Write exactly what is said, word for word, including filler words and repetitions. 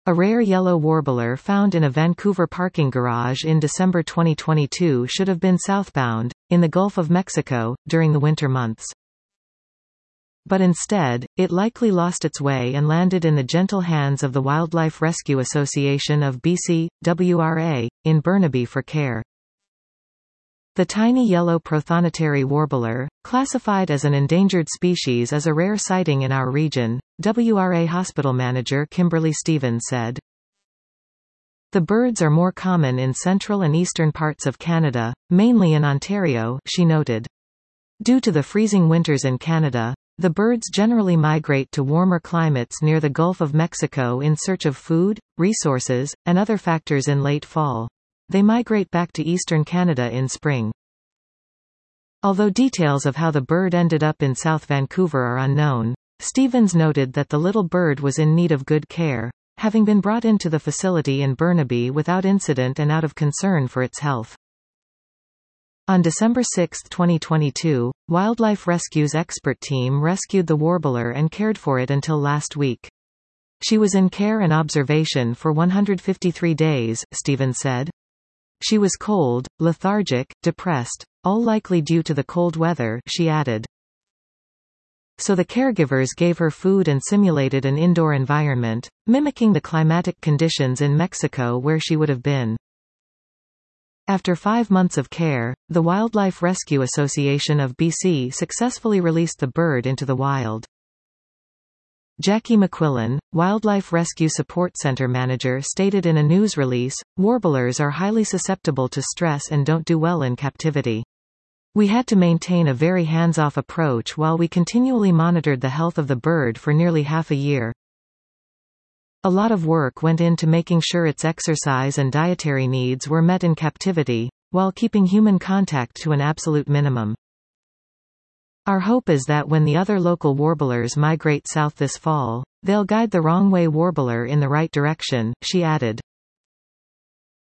A rare yellow warbler found in a Vancouver parking garage in December twenty twenty-two should have been southbound, in the Gulf of Mexico, during the winter months. But instead, it likely lost its way and landed in the gentle hands of the Wildlife Rescue Association of B C, W R A, in Burnaby for care. The tiny yellow prothonotary warbler, classified as an endangered species, is a rare sighting in our region, W R A hospital manager Kimberly Stevens said. The birds are more common in central and eastern parts of Canada, mainly in Ontario, she noted. Due to the freezing winters in Canada, the birds generally migrate to warmer climates near the Gulf of Mexico in search of food, resources, and other factors in late fall. They migrate back to eastern Canada in spring. Although details of how the bird ended up in South Vancouver are unknown, Stevens noted that the little bird was in need of good care, having been brought into the facility in Burnaby without incident and out of concern for its health. On December sixth twenty twenty-two, Wildlife Rescue's expert team rescued the warbler and cared for it until last week. She was in care and observation for one hundred fifty-three days, Stevens said. She was cold, lethargic, depressed, all likely due to the cold weather, she added. So the caregivers gave her food and simulated an indoor environment, mimicking the climatic conditions in Mexico where she would have been. After five months of care, the Wildlife Rescue Association of B C successfully released the bird into the wild. Jackie McQuillan, Wildlife Rescue Support Center manager, stated in a news release, "Warblers are highly susceptible to stress and don't do well in captivity. We had to maintain a very hands-off approach while we continually monitored the health of the bird for nearly half a year. A lot of work went into making sure its exercise and dietary needs were met in captivity, while keeping human contact to an absolute minimum. Our hope is that when the other local warblers migrate south this fall, they'll guide the wrong-way warbler in the right direction," she added.